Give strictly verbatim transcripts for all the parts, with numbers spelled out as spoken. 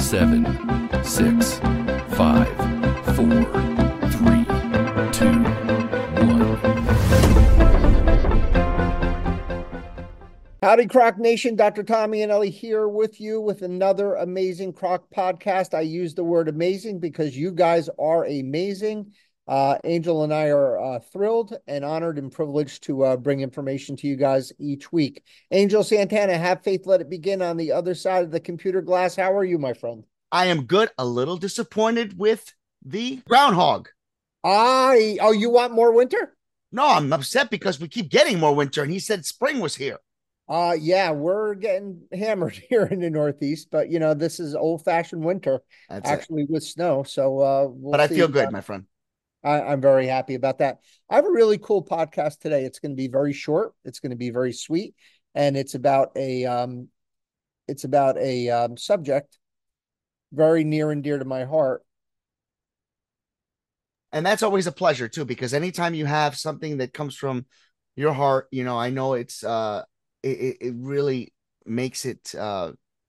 seven, six, five, four, three, two, one. Howdy, Croc Nation. Doctor Tommy and Ellie here with you with another amazing Croc podcast. I use the word amazing because you guys are amazing. Uh, Angel and I are uh, thrilled and honored and privileged to uh, bring information to you guys each week. Angel Santana, have faith, let it begin on the other side of the computer glass. How are you, my friend? I am good. A little disappointed with the groundhog. I, oh, you want more winter? No, I'm upset because we keep getting more winter, and he said spring was here. Uh, yeah, we're getting hammered here in the Northeast, but you know, this is old-fashioned winter, That's actually it. with snow. So uh, we'll But I see. feel good, Uh, my friend. I, I'm very happy about that. I have a really cool podcast today. It's going to be very short. It's going to be very sweet, and it's about a um, it's about a um, subject very near and dear to my heart. And that's always a pleasure too, because anytime you have something that comes from your heart, you know, I know it's uh, it it really makes it uh,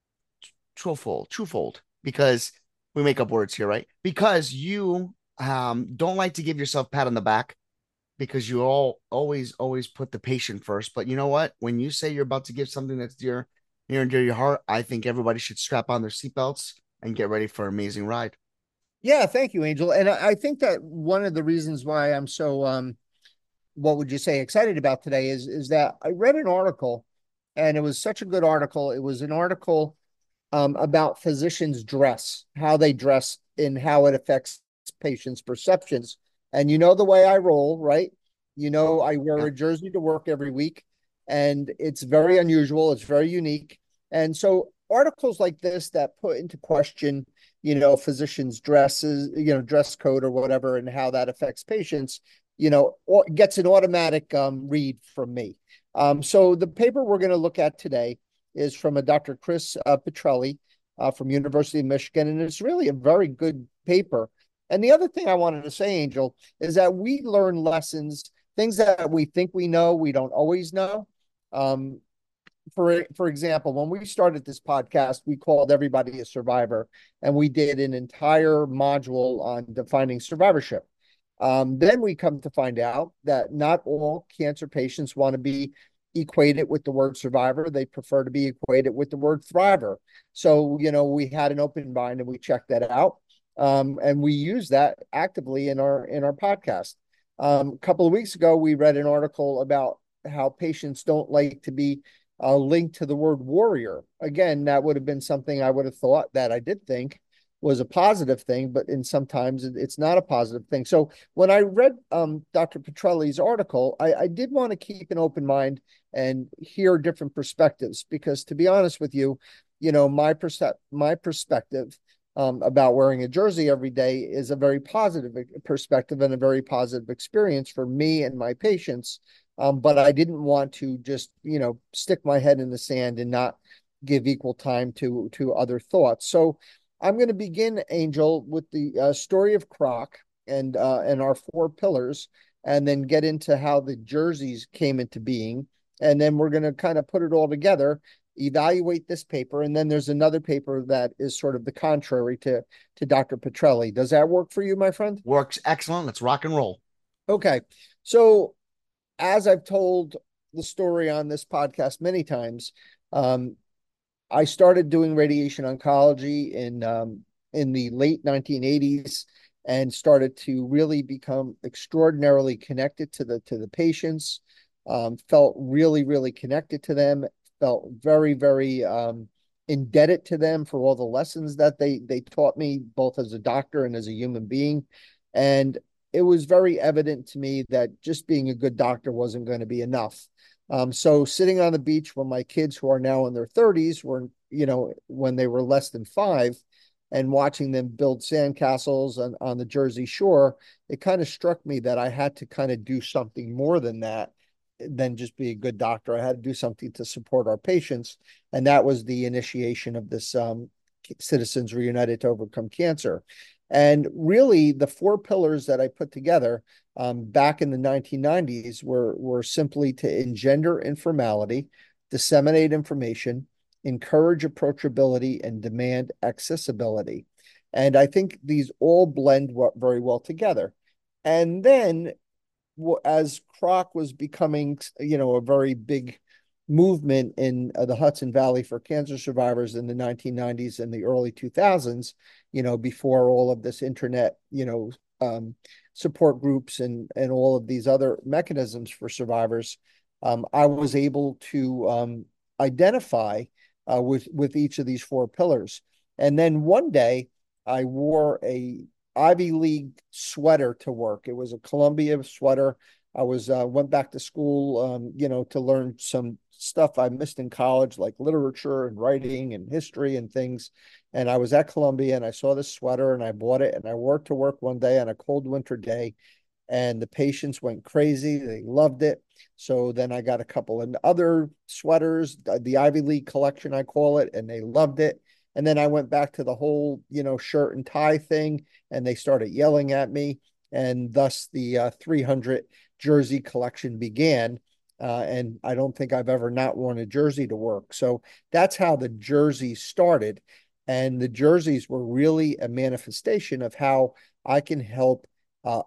truthful, truthfold, because we make up words here, right? Because you um don't like to give yourself a pat on the back, because you all always always put the patient first. But you know what? When you say you're about to give something that's dear near and dear to your heart, I think everybody should strap on their seatbelts and get ready for an amazing ride. Yeah, thank you, Angel. And I, I think that one of the reasons why I'm so um, what would you say, excited about today is is that I read an article, and it was such a good article. It was an article um, about physicians' dress, how they dress, and how it affects patients' perceptions. And you know the way I roll, right? You know, I wear Yeah. a jersey to work every week, and it's very unusual. It's very unique. And so articles like this that put into question, you know, physicians' dresses, you know, dress code or whatever, and how that affects patients, you know, gets an automatic um, read from me. Um, so the paper we're going to look at today is from a Doctor Chris uh, Petrelli uh, from University of Michigan, and it's really a very good paper. And the other thing I wanted to say, Angel, is that we learn lessons, things that we think we know, we don't always know. Um, for for example, when we started this podcast, we called everybody a survivor, and we did an entire module on defining survivorship. Um, then we come to find out that not all cancer patients want to be equated with the word survivor. They prefer to be equated with the word thriver. So, you know, we had an open mind and we checked that out. Um, and we use that actively in our in our podcast. Um, a couple of weeks ago, we read an article about how patients don't like to be uh, linked to the word warrior. Again, that would have been something I would have thought that I did think was a positive thing, but in sometimes it's not a positive thing. So when I read um, Doctor Petrelli's article, I, I did want to keep an open mind and hear different perspectives, because to be honest with you, you know, my perce- my perspective um, about wearing a jersey every day is a very positive perspective and a very positive experience for me and my patients. Um, but I didn't want to just, you know, stick my head in the sand and not give equal time to to other thoughts. So I'm going to begin, Angel, with the uh, story of Croc and uh, and our four pillars, and then get into how the jerseys came into being, and then we're going to kind of put it all together, evaluate this paper, and then there's another paper that is sort of the contrary to to Doctor Petrelli. Does that work for you, my friend? Works excellent. Let's rock and roll. Okay, so as I've told the story on this podcast many times, um, I started doing radiation oncology in um, in the late nineteen eighties and started to really become extraordinarily connected to the to the patients. Um, felt really, really connected to them. Felt very, very um, indebted to them for all the lessons that they they taught me, both as a doctor and as a human being. And it was very evident to me that just being a good doctor wasn't going to be enough. Um, so sitting on the beach when my kids, who are now in their thirties, were, you know, when they were less than five, and watching them build sandcastles on, on the Jersey Shore, it kind of struck me that I had to kind of do something more than that, than just be a good doctor. I had to do something to support our patients. And that was the initiation of this um, Citizens Reunited to Overcome Cancer. And really, the four pillars that I put together um, back in the nineteen nineties were, were simply to engender informality, disseminate information, encourage approachability, and demand accessibility. And I think these all blend very well together. And then as C R O C was becoming, you know, a very big movement in uh, the Hudson Valley for cancer survivors in the nineteen nineties and the early two thousands, you know, before all of this internet, you know, um, support groups and, and all of these other mechanisms for survivors, um, I was able to um, identify uh, with, with each of these four pillars. And then one day I wore a Ivy League sweater to work. It was a Columbia sweater. I was uh, went back to school, um, you know, to learn some stuff I missed in college, like literature and writing and history and things. And I was at Columbia and I saw this sweater and I bought it and I wore it to work one day on a cold winter day. And the patients went crazy. They loved it. So then I got a couple of other sweaters, the Ivy League collection, I call it, and they loved it. And then I went back to the whole, you know, shirt and tie thing, and they started yelling at me. And thus the uh, three hundred jersey collection began. Uh, and I don't think I've ever not worn a jersey to work. So that's how the jerseys started. And the jerseys were really a manifestation of how I can help uh,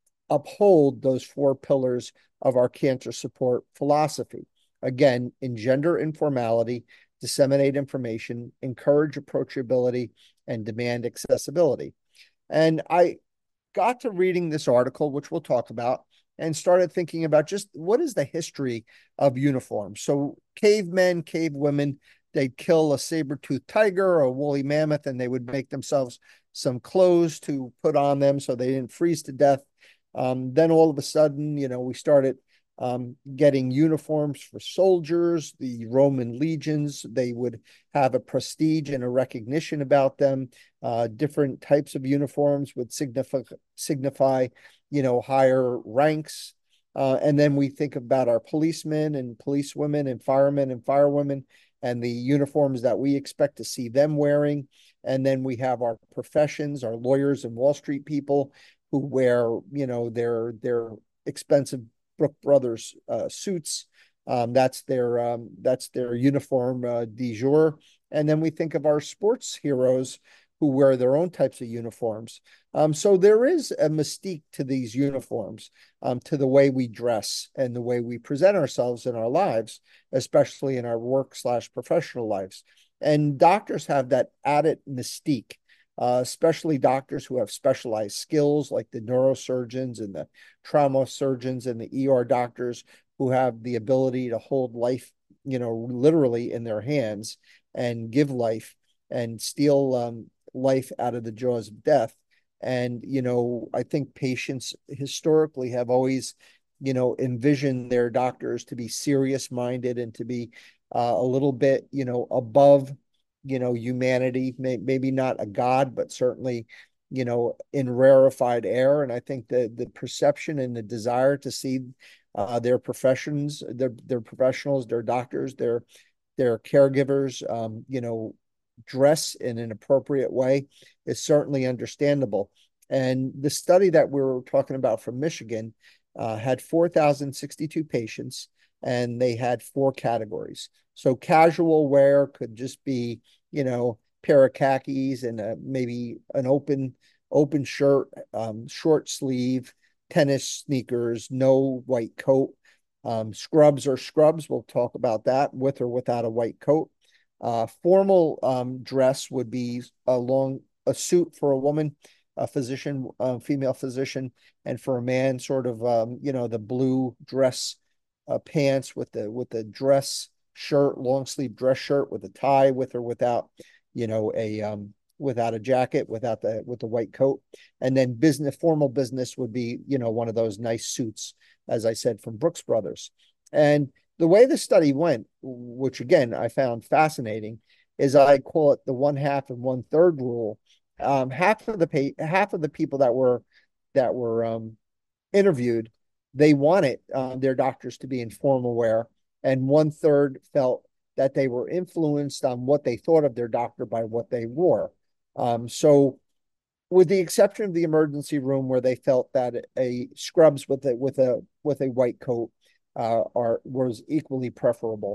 uphold those four pillars of our cancer support philosophy. Again, engender informality, disseminate information, encourage approachability, and demand accessibility. And I got to reading this article, which we'll talk about, and started thinking about just what is the history of uniforms. So cavemen, cave women, they'd kill a saber-toothed tiger or a woolly mammoth, and they would make themselves some clothes to put on them so they didn't freeze to death. Um, then all of a sudden, you know, we started um, getting uniforms for soldiers. The Roman legions, they would have a prestige and a recognition about them. Uh, different types of uniforms would signify, signify, you know, higher ranks. Uh, and then we think about our policemen and policewomen and firemen and firewomen and the uniforms that we expect to see them wearing. And then we have our professions, our lawyers and Wall Street people who wear, you know, their their expensive Brooks Brothers uh, suits. Um, that's their um, that's their uniform uh, du jour. And then we think of our sports heroes who wear their own types of uniforms. Um, so there is a mystique to these uniforms, um, to the way we dress and the way we present ourselves in our lives, especially in our work slash professional lives. And doctors have that added mystique, uh, especially doctors who have specialized skills like the neurosurgeons and the trauma surgeons and the E R doctors who have the ability to hold life, you know, literally in their hands and give life and steal um, life out of the jaws of death. And, you know, I think patients historically have always, you know, envisioned their doctors to be serious minded and to be uh, a little bit, you know, above, you know, humanity, may, maybe not a god, but certainly, you know, in rarefied air. And I think the the perception and the desire to see uh, their professions, their their professionals, their doctors, their their caregivers, um, you know, dress in an appropriate way is certainly understandable. And the study that we were talking about from Michigan uh, had four thousand sixty-two patients, and they had four categories. So casual wear could just be, you know, pair of khakis and a, maybe an open open shirt, um, short sleeve, tennis sneakers, no white coat. Um, scrubs or scrubs, we'll talk about that, with or without a white coat. Uh, formal um, dress would be a long a suit for a woman, a physician, a female physician, and for a man, sort of um, you know, the blue dress uh, pants with the with the dress shirt, long sleeve dress shirt with a tie, with or without, you know, a um, without a jacket, without the with the white coat. And then business, formal business would be, you know, one of those nice suits, as I said, from Brooks Brothers. And the way the study went, which again I found fascinating, is I call it the one half and one third rule. Um, half of the pay, half of the people that were that were um, interviewed, they wanted uh, their doctors to be in formal wear, and one third felt that they were influenced on what they thought of their doctor by what they wore. Um, so, with the exception of the emergency room, where they felt that a scrubs with a with a with a white coat uh, are was equally preferable.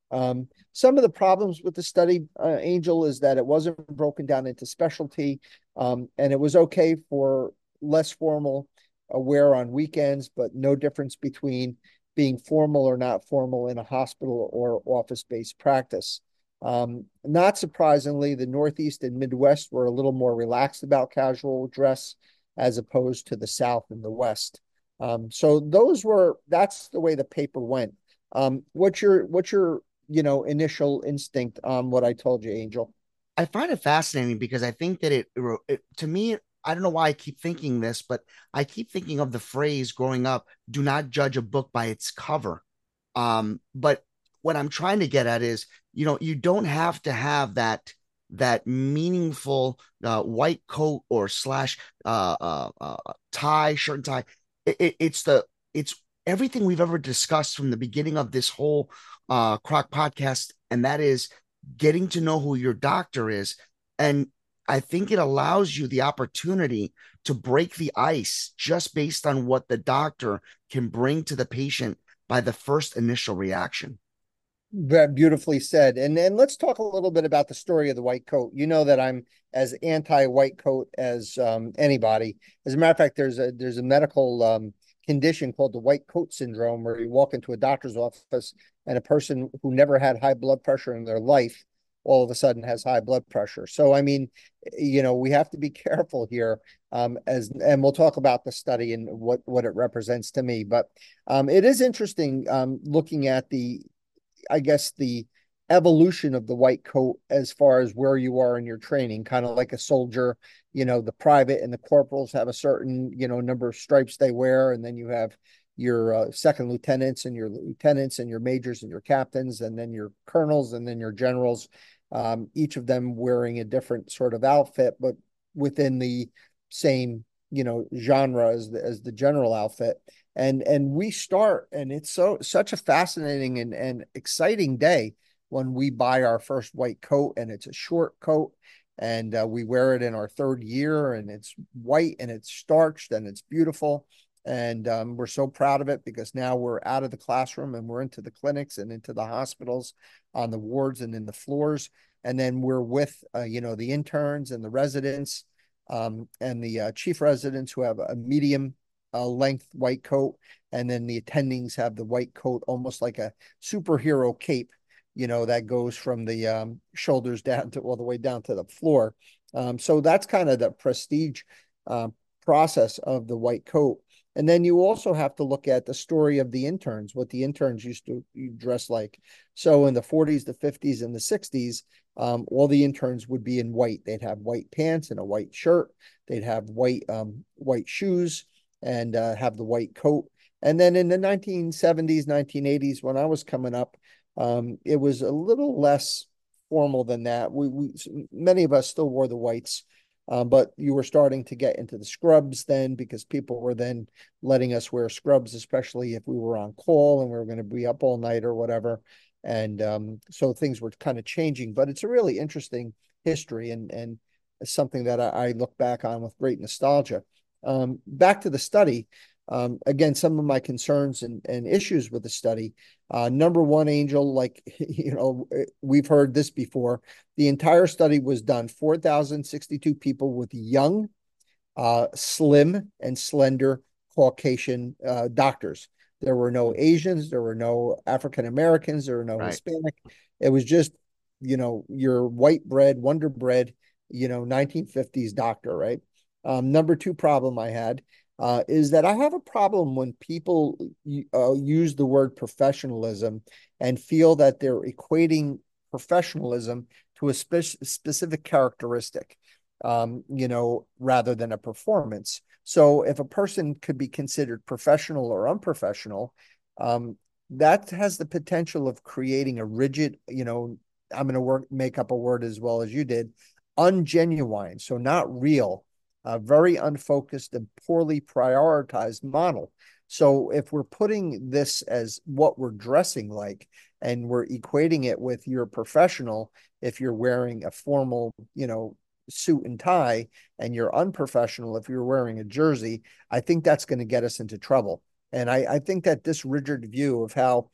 Um, some of the problems with the study, uh, Angel, is that it wasn't broken down into specialty, um, and it was okay for less formal uh, wear on weekends, but no difference between being formal or not formal in a hospital or office-based practice. Um, not surprisingly, the Northeast and Midwest were a little more relaxed about casual dress as opposed to the South and the West. Um, so those were that's the way the paper went. Um, what's your what's your you know initial instinct on what I told you, Angel? I find it fascinating because I think that it, it to me, I don't know why I keep thinking this, but I keep thinking of the phrase growing up, do not judge a book by its cover. Um, but what I'm trying to get at is, you know, you don't have to have that that meaningful uh, white coat or slash uh, uh, uh, tie, shirt and tie. It, it, it's the it's everything we've ever discussed from the beginning of this whole uh, Croc podcast, and that is getting to know who your doctor is. And I think it allows you the opportunity to break the ice just based on what the doctor can bring to the patient by the first initial reaction. Very beautifully said. And and let's talk a little bit about the story of the white coat. You know that I'm as anti-white coat as um, anybody. As a matter of fact, there's a there's a medical um, condition called the white coat syndrome, where you walk into a doctor's office and a person who never had high blood pressure in their life all of a sudden has high blood pressure. So I mean, you know, we have to be careful here. Um, as and we'll talk about the study and what what it represents to me. But um, it is interesting um, looking at the I guess the evolution of the white coat as far as where you are in your training, kind of like a soldier, you know, the private and the corporals have a certain, you know, number of stripes they wear. And then you have your uh, second lieutenants and your lieutenants and your majors and your captains, and then your colonels and then your generals, um, each of them wearing a different sort of outfit, but within the same, you know, genre as the, as the general outfit and and we start and it's so such a fascinating and, and exciting day when we buy our first white coat, and it's a short coat, and uh, we wear it in our third year, and it's white and it's starched and it's beautiful, and um, we're so proud of it because now we're out of the classroom and we're into the clinics and into the hospitals, on the wards and in the floors, and then we're with uh, you know the interns and the residents, um, and the uh, chief residents who have a medium a length white coat, and then the attendings have the white coat, almost like a superhero cape, you know, that goes from the um, shoulders down to all the way down to the floor. Um, so that's kind of the prestige uh, process of the white coat. And then you also have to look at the story of the interns, what the interns used to dress like. So in the forties, the fifties, and the sixties, um, all the interns would be in white. They'd have white pants and a white shirt. They'd have white um, white shoes and uh, have the white coat. And then in the nineteen seventies, nineteen eighties, when I was coming up, um, it was a little less formal than that. We, we many of us still wore the whites, um, but you were starting to get into the scrubs then, because people were then letting us wear scrubs, especially if we were on call and we were going to be up all night or whatever. And um, so things were kind of changing. But it's a really interesting history, and and something that I, I look back on with great nostalgia. Um, back to the study. Um, again, some of my concerns and, and issues with the study. Uh, number one, Angel, like, you know, we've heard this before. The entire study was done, four thousand sixty-two people with young, uh, slim, and slender Caucasian uh, doctors. There were no Asians. There were no African Americans. There were no Right. Hispanic. It was just, you know, your white bread, Wonder Bread, you know, nineteen fifties doctor, right? Um, number two problem I had uh, is that I have a problem when people uh, use the word professionalism and feel that they're equating professionalism to a spe- specific characteristic, um, you know, rather than a performance. So if a person could be considered professional or unprofessional, um, that has the potential of creating a rigid, you know, I'm going to work make up a word as well as you did, ungenuine, so not real, a very unfocused and poorly prioritized model. So if we're putting this as what we're dressing like, and we're equating it with your professional, if you're wearing a formal, you know, suit and tie, and you're unprofessional if you're wearing a jersey, I think that's going to get us into trouble. And I, I think that this rigid view of how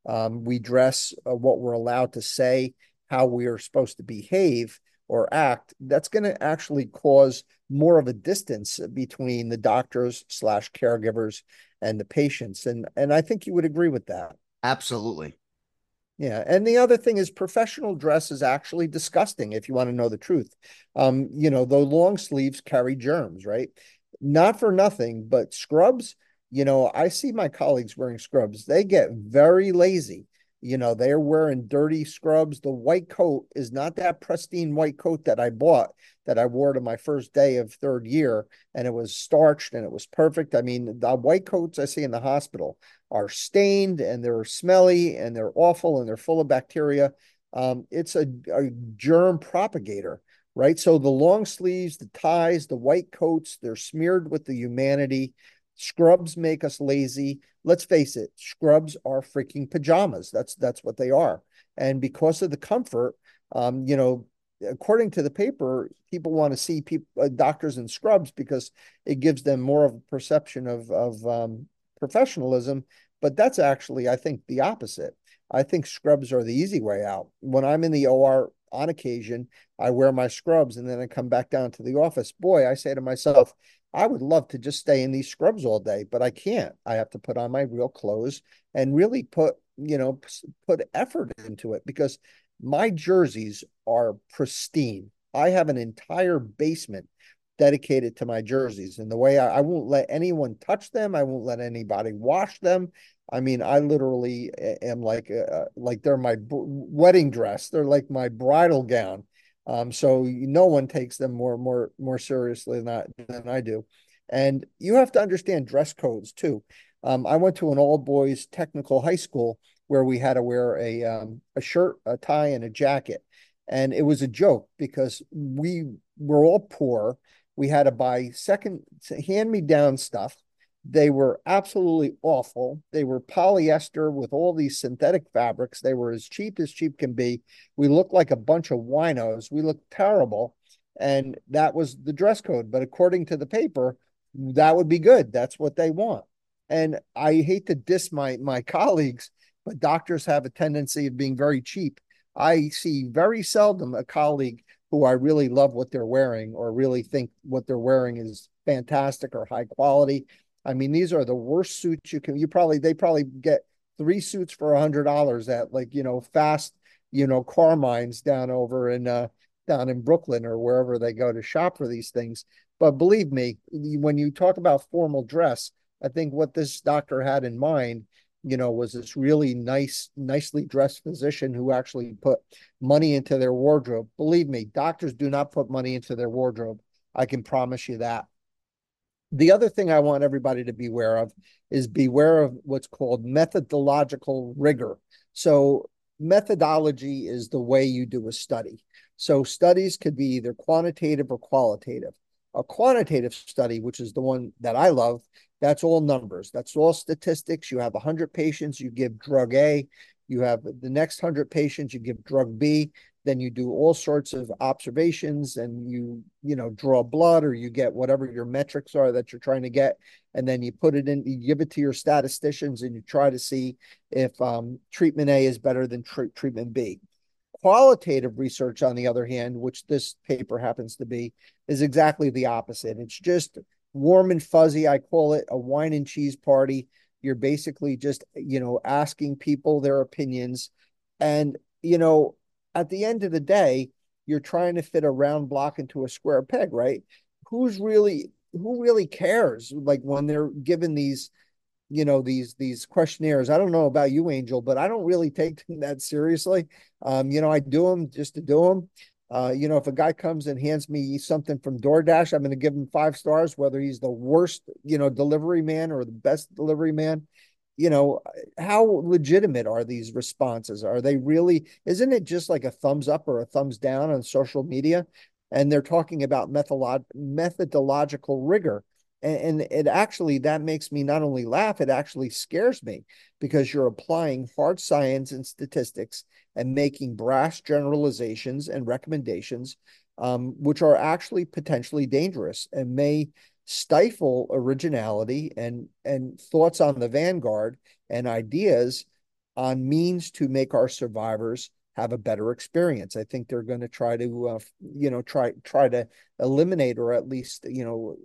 Um, we dress uh, what we're allowed to say, how we are supposed to behave or act. That's going to actually cause more of a distance between the doctors slash caregivers and the patients. And and I think you would agree with that. Absolutely. Yeah. And the other thing is professional dress is actually disgusting if you want to know the truth. Um, you know, the long sleeves carry germs, right? Not for nothing, but scrubs, you know, I see my colleagues wearing scrubs. They get very lazy. You know, they're wearing dirty scrubs. The white coat is not that pristine white coat that I bought that I wore to my first day of third year, and it was starched and it was perfect. I mean, the white coats I see in the hospital are stained and they're smelly and they're awful and they're full of bacteria. Um, it's a, a germ propagator, right? So the long sleeves, the ties, the white coats, they're smeared with the humanity. Scrubs make us lazy. Let's face it, scrubs are freaking pajamas. That's that's what they are. And because of the comfort, um, you know, according to the paper, people want to see people uh, doctors in scrubs because it gives them more of a perception of of um, professionalism. But that's actually, I think, the opposite. I think scrubs are the easy way out. When I'm in the O R on occasion, I wear my scrubs and then I come back down to the office. Boy, I say to myself, I would love to just stay in these scrubs all day, but I can't. I have to put on my real clothes and really put, you know, put effort into it because my jerseys are pristine. I have an entire basement dedicated to my jerseys. And the way I, I won't let anyone touch them, I won't let anybody wash them. I mean, I literally am like uh, like they're my wedding dress. They're like my bridal gown. Um, so no one takes them more more more seriously than I, than I do. And you have to understand dress codes too. Um, I went to an all boys technical high school where we had to wear a um, a shirt, a tie, and a jacket. And it was a joke because we were all poor. We had to buy second hand me down stuff. They were absolutely awful. They were polyester with all these synthetic fabrics. They were as cheap as cheap can be. We looked like a bunch of winos. We looked terrible. And that was the dress code. But according to the paper, that would be good. That's what they want. And I hate to diss my my colleagues, but doctors have a tendency of being very cheap. I see very seldom a colleague who I really love what they're wearing or really think what they're wearing is fantastic or high quality. I mean, these are the worst suits you can, you probably, they probably get three suits for a hundred dollars at like, you know, fast, you know, Carmine's down over in, uh, down in Brooklyn or wherever they go to shop for these things. But believe me, when you talk about formal dress, I think what this doctor had in mind, you know, was this really nice, nicely dressed physician who actually put money into their wardrobe. Believe me, doctors do not put money into their wardrobe. I can promise you that. The other thing I want everybody to be aware of is beware of what's called methodological rigor. So methodology is the way you do a study. So studies could be either quantitative or qualitative. A quantitative study, which is the one that I love, that's all numbers. That's all statistics. You have one hundred patients, you give drug A. You have the next one hundred patients, you give drug B. Then you do all sorts of observations and you, you know, draw blood or you get whatever your metrics are that you're trying to get. And then you put it in, you give it to your statisticians and you try to see if um, treatment A is better than tr- treatment B. Qualitative research, on the other hand, which this paper happens to be, is exactly the opposite. It's just warm and fuzzy. I call it a wine and cheese party. You're basically just, you know, asking people their opinions. And, you know, at the end of the day, you're trying to fit a round block into a square peg, right? Who's really, who really cares? Like when they're given these, you know, these these questionnaires. I don't know about you, Angel, but I don't really take them that seriously. Um, you know, I do them just to do them. Uh, you know, if a guy comes and hands me something from DoorDash, I'm going to give him five stars, whether he's the worst, you know, delivery man or the best delivery man. You know, how legitimate are these responses? Are they really, isn't it just like a thumbs up or a thumbs down on social media? And they're talking about methodolog- methodological rigor. And, and it actually, that makes me not only laugh, it actually scares me because you're applying hard science and statistics and making brash generalizations and recommendations, um, which are actually potentially dangerous and may stifle originality and and thoughts on the vanguard and ideas on means to make our survivors have a better experience. I think they're going to try to, uh, you know, try try to eliminate or at least, you know,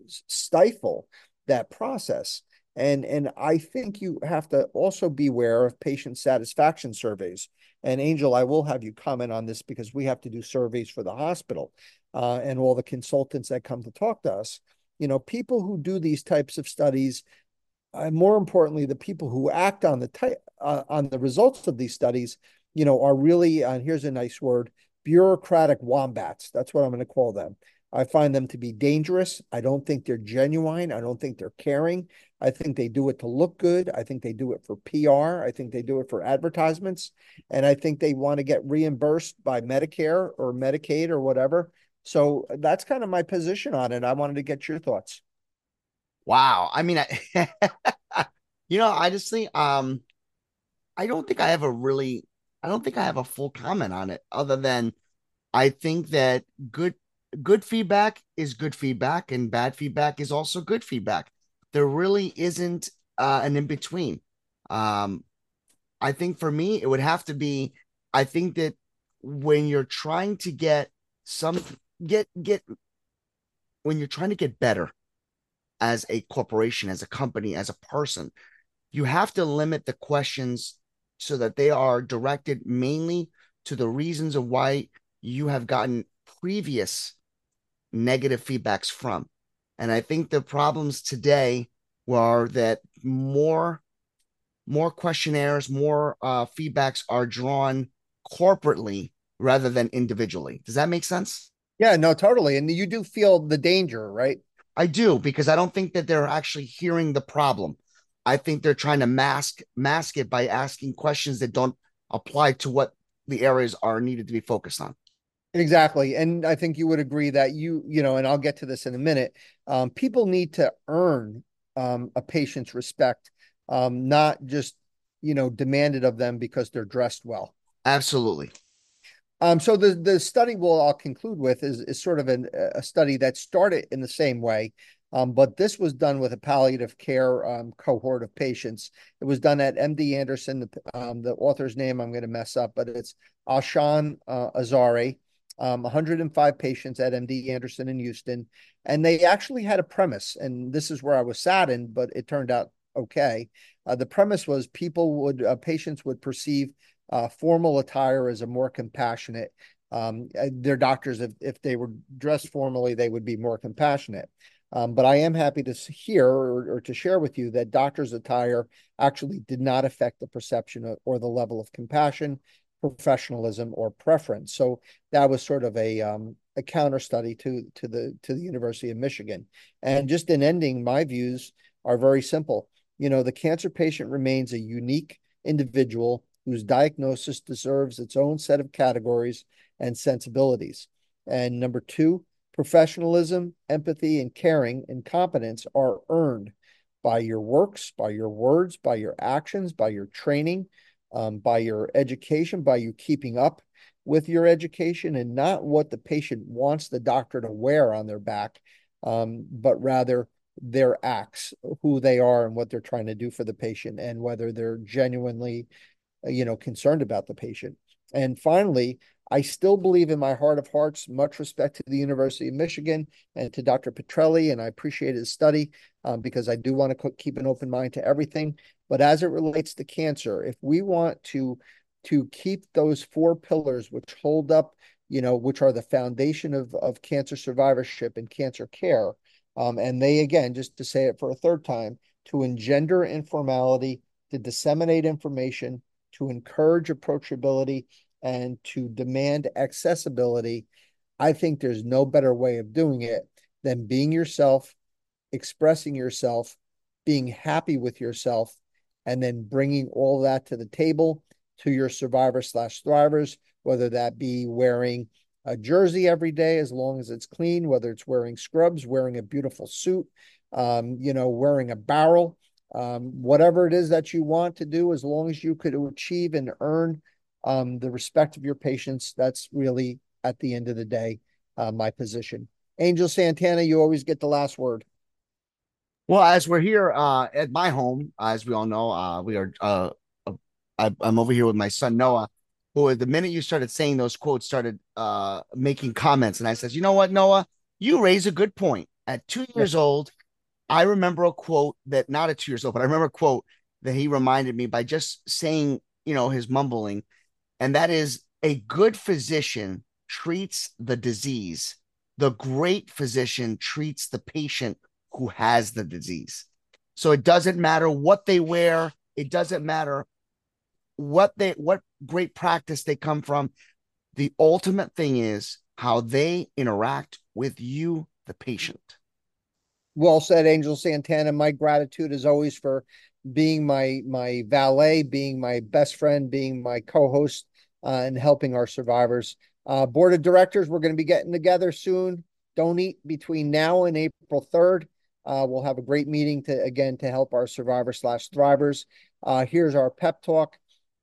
stifle that process. And and I think you have to also beware of patient satisfaction surveys. And Angel, I will have you comment on this because we have to do surveys for the hospital uh, and all the consultants that come to talk to us. You know, people who do these types of studies, and more importantly, the people who act on the type uh, on the results of these studies, you know, are really, and uh, here's a nice word, bureaucratic wombats. That's what I'm going to call them. I find them to be dangerous. I don't think they're genuine. I don't think they're caring. I think they do it to look good. I think they do it for P R. I think they do it for advertisements. And I think they want to get reimbursed by Medicare or Medicaid or whatever. So that's kind of my position on it. I wanted to get your thoughts. Wow. I mean, I, you know, honestly, um, I don't think I have a really, I don't think I have a full comment on it other than I think that good, good feedback is good feedback and bad feedback is also good feedback. There really isn't uh, an in between. Um, I think for me, it would have to be, I think that when you're trying to get some, get, get, when you're trying to get better as a corporation, as a company, as a person, you have to limit the questions so that they are directed mainly to the reasons of why you have gotten previous negative feedbacks from. And I think the problems today were that more, more questionnaires, more uh, feedbacks are drawn corporately rather than individually. Does that make sense? Yeah, no, totally. And you do feel the danger, right? I do, because I don't think that they're actually hearing the problem. I think they're trying to mask mask it by asking questions that don't apply to what the areas are needed to be focused on. Exactly. And I think you would agree that you, you know, and I'll get to this in a minute. Um, people need to earn um, a patient's respect, um, not just, you know, demanded of them because they're dressed well. Absolutely. Um, so the the study we'll I'll conclude with is is sort of an, a study that started in the same way, um, but this was done with a palliative care um, cohort of patients. It was done at M D Anderson. The, um, the author's name I'm going to mess up, but it's Alshon uh, Azari. Um, one hundred five patients at M D Anderson in Houston, and they actually had a premise, and this is where I was saddened, but it turned out okay. Uh, the premise was people would uh, patients would perceive uh, formal attire as a more compassionate. Um, uh, their doctors, if, if they were dressed formally, they would be more compassionate. Um, but I am happy to hear or, or to share with you that doctors' attire actually did not affect the perception of, or the level of compassion, professionalism, or preference. So that was sort of a um, a counter study to to the to the University of Michigan. And just in ending, my views are very simple. You know, the cancer patient remains a unique individual whose diagnosis deserves its own set of categories and sensibilities. And number two, professionalism, empathy, and caring and competence are earned by your works, by your words, by your actions, by your training, um, by your education, by you keeping up with your education, and not what the patient wants the doctor to wear on their back, um, but rather their acts, who they are and what they're trying to do for the patient, and whether they're genuinely you know, concerned about the patient. And finally, I still believe in my heart of hearts, much respect to the University of Michigan and to Doctor Petrelli, and I appreciate his study um, because I do want to keep an open mind to everything. But as it relates to cancer, if we want to to keep those four pillars which hold up, you know, which are the foundation of, of cancer survivorship and cancer care, um, and they, again, just to say it for a third time, to engender informality, to disseminate information, to encourage approachability, and to demand accessibility, I think there's no better way of doing it than being yourself, expressing yourself, being happy with yourself, and then bringing all that to the table to your survivors slash thrivers, whether that be wearing a jersey every day as long as it's clean, whether it's wearing scrubs, wearing a beautiful suit, um, you know, wearing a barrel, um, whatever it is that you want to do, as long as you could achieve and earn um, the respect of your patients, that's really, at the end of the day, uh, my position. Angel Santana, you always get the last word. Well, as we're here uh, at my home, as we all know, uh, we are uh, I, I'm over here with my son Noah, who the minute you started saying those quotes started uh, making comments, and I says, you know what, Noah, you raise a good point. At two years Yeah. old, I remember a quote that not at two years old, but I remember a quote that he reminded me by just saying, you know, his mumbling, and that is a good physician treats the disease. The great physician treats the patient who has the disease. So it doesn't matter what they wear. It doesn't matter what they what great practice they come from. The ultimate thing is how they interact with you, the patient. Well said, Angel Santana. My gratitude is always for being my my valet, being my best friend, being my co-host, uh, and helping our survivors. Uh, board of directors, we're going to be getting together soon. Don't eat between now and April third. Uh, we'll have a great meeting to again to help our survivors slash thrivers. Uh, here's our pep talk.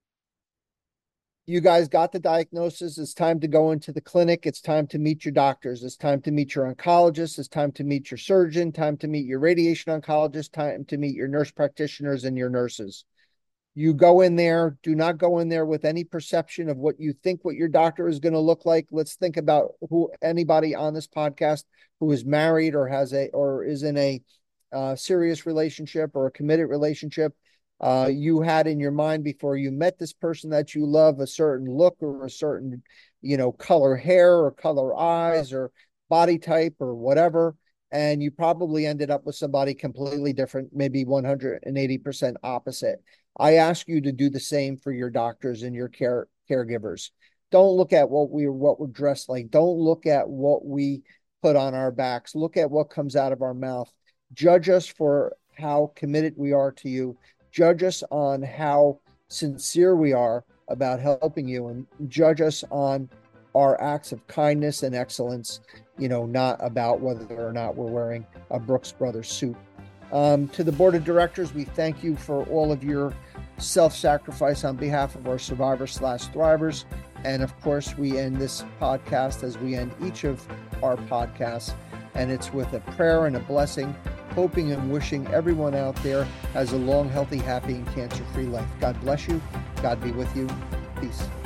You guys got the diagnosis. It's time to go into the clinic. It's time to meet your doctors. It's time to meet your oncologist. It's time to meet your surgeon, time to meet your radiation oncologist, time to meet your nurse practitioners and your nurses. You go in there, do not go in there with any perception of what you think what your doctor is going to look like. Let's think about who anybody on this podcast who is married or has a or is in a uh, serious relationship or a committed relationship. Uh, you had in your mind before you met this person that you love a certain look or a certain, you know, color hair or color eyes or body type or whatever. And you probably ended up with somebody completely different, maybe one hundred eighty percent opposite. I ask you to do the same for your doctors and your care caregivers. Don't look at what we what we're dressed like. Don't look at what we put on our backs. Look at what comes out of our mouth. Judge us for how committed we are to you. Judge us on how sincere we are about helping you, and judge us on our acts of kindness and excellence, you know, not about whether or not we're wearing a Brooks Brothers suit. Um, to the board of directors, we thank you for all of your self-sacrifice on behalf of our survivors slash thrivers. And of course, we end this podcast as we end each of our podcasts, and it's with a prayer and a blessing, hoping and wishing everyone out there has a long, healthy, happy, and cancer-free life. God bless you. God be with you. Peace.